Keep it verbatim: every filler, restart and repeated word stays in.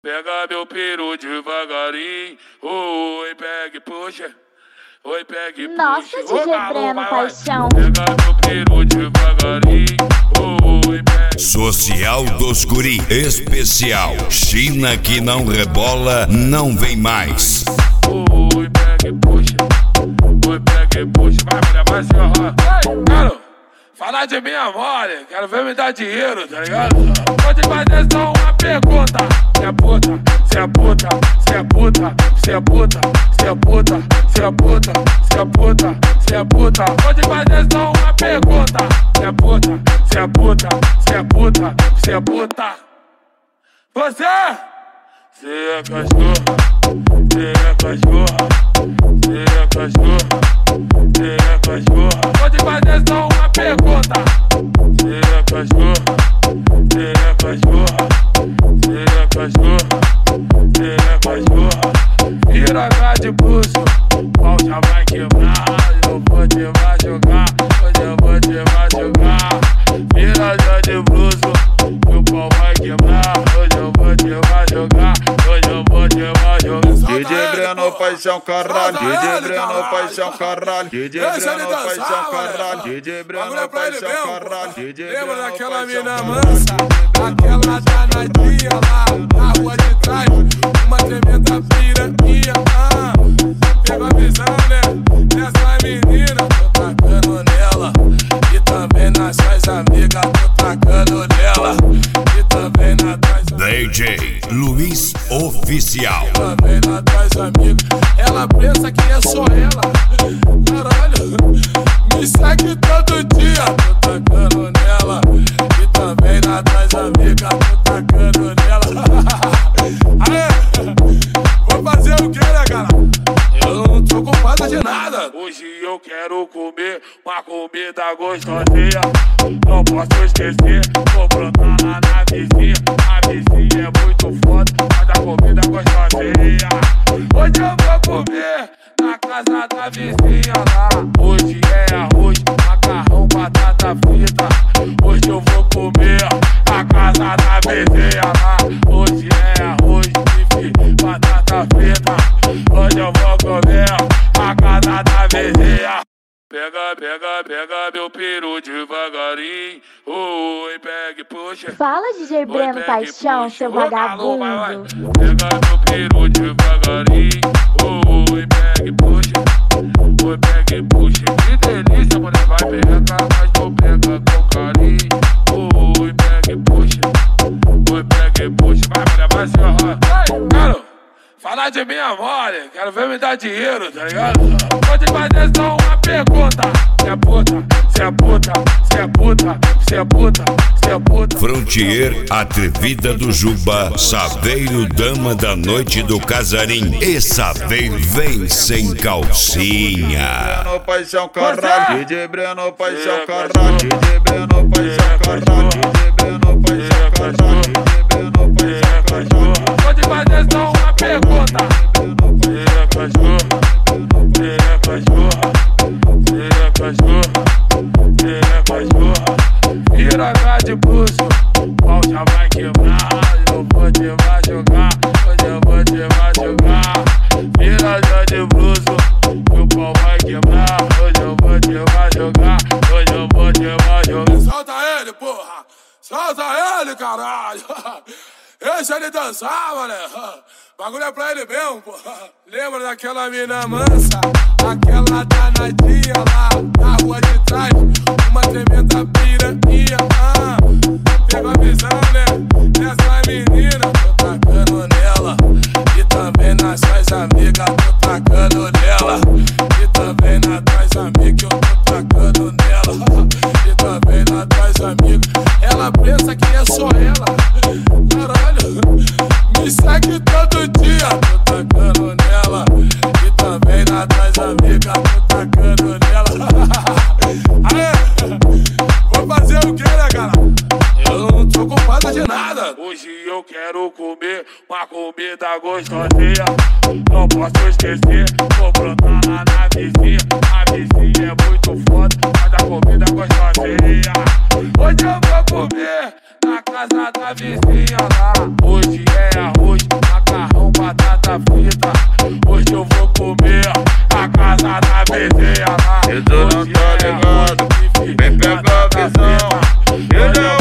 Pega meu peru devagarinho, oi, pega e puxa, oi, pega e puxa. Nossa, D J Breno, paixão. Pega meu peru devagarinho, oi, pega. Social dos Guri, especial. China que não rebola, não vem mais. Oi, pega e puxa, oi, pega e puxa. Vai, mulher, vai se enrolar. Quero falar de minha mole, quero ver me dar dinheiro, tá ligado? Vou te fazer só uma pergunta. Se é puta, se é puta, se é puta, se é puta, se é puta, se é puta, se é puta, se é puta. Vou te fazer só uma pergunta. Se é puta, se é puta, se é puta, se é puta. Você, se é cachorra, se é cachorra, se é cachorra, se é cachorra. Vou te fazer só uma pergunta. Se é cachorra, se é cachorra, se é cachorra, se é cachorra. Vira cá de pulso, o pau já vai quebrar. Eu vou te machucar, hoje eu vou te machucar. Vira já de pulso, o pau vai quebrar. Hoje eu vou te machucar, hoje eu vou te machucar. D J Breno, paixão, caralho. D J Breno, paixão, caralho. D J Breno, paixão, caralho. D J Breno, paixão, caralho. D J Lembra daquela mina mansa, aquela danadinha lá na rua de trás, uma tremenda piranha. Ah, pegou a visão, né? Dessa menina, tô tacando nela. E também nas suas amigas, tô tacando nela. E também nas tuas D J Luiz Oficial. E também nas tuas amigas. Ela pensa que é só ela. Caralho, me segue todo dia, tô tacando nela. E também nas tuas amigas, tô tacando nela. Aê, vou fazer o que, né, cara? Eu não tô com falta de nada. Hoje eu quero comer uma comida gostosinha. Não posso esquecer, vou brotar lá na vizinha. A vizinha é muito foda, mas a comida gostosinha. Hoje eu vou comer na casa da vizinha lá. Hoje é arroz, macarrão, batata frita. Hoje eu vou comer na casa da vizinha lá. Hoje é arroz, bife, batata frita. Hoje eu vou comer na casa da vizinha. Pega, pega, pega meu peru devagarinho, oi, pega e puxa. Fala, D J Breno, paixão, seu vagabundo. Vai, vai. Pega meu peru devagarinho, oi, pega e puxa, oi, pega e puxa. Que delícia, mulher, vai pegar, mas vou pegar com carinho, oi, pega e puxa, oi, pega e puxa. Vai, mulher, vai se enrolar. Quero falar de minha mole, quero ver me dar dinheiro, tá ligado? Vou te fazer só uma pergunta. Se é puta, se é puta, se é puta, se é puta, se é puta. Frontier, atrevida do Juba, Saveiro, dama da noite do Casarim. E Saveiro vem sem calcinha. Breno, paixão, caralho. D J Breno, paixão, caralho. D J Breno, paixão, caralho. D J Breno, paixão, caralho. D J Breno, paixão, caralho. Vou te fazer só uma pergunta. Se é cachorra, se é cachorra, se é cachorra, se é cachorra. Vira cá de pulso, o pau já vai quebrar. Eu vou te machucar, hoje eu vou te machucar. Vira já de pulso, o pau vai quebrar. Hoje eu vou te machucar, hoje eu vou te machucar. Solta ele, porra! Solta ele, caralho! Deixa ele dançar, mané! Bagulho é pra ele mesmo, porra! Lembra daquela mina mansa, aquela danadinha lá na rua de trás, uma tremenda piranha. Ah, pegou a visão, né? Dessa menina, tô tacando nela. E também nas suas amigas, tô tacando nela. E também nas tuas amigas, eu tô tacando nela. E também nas tuas amigas. Ela pensa que é só ela. Caralho, me segue todo dia, tô tacando nela. E também nas tuas amigas, tô tacando nela. Aê, vou fazer o que, né, cara? Eu não tô com falta de nada. Hoje eu quero comer uma comida gostosinha. Não posso esquecer, vou brotar lá na vizinha. A vizinha é muito foda, mas a comida gostosinha. Hoje eu vou comer na casa da vizinha lá. Hoje é arroz, macarrão, batata frita. Hoje eu vou comer na casa da vizinha lá. E tu não tá ligado, vem pegar a visão. Eu não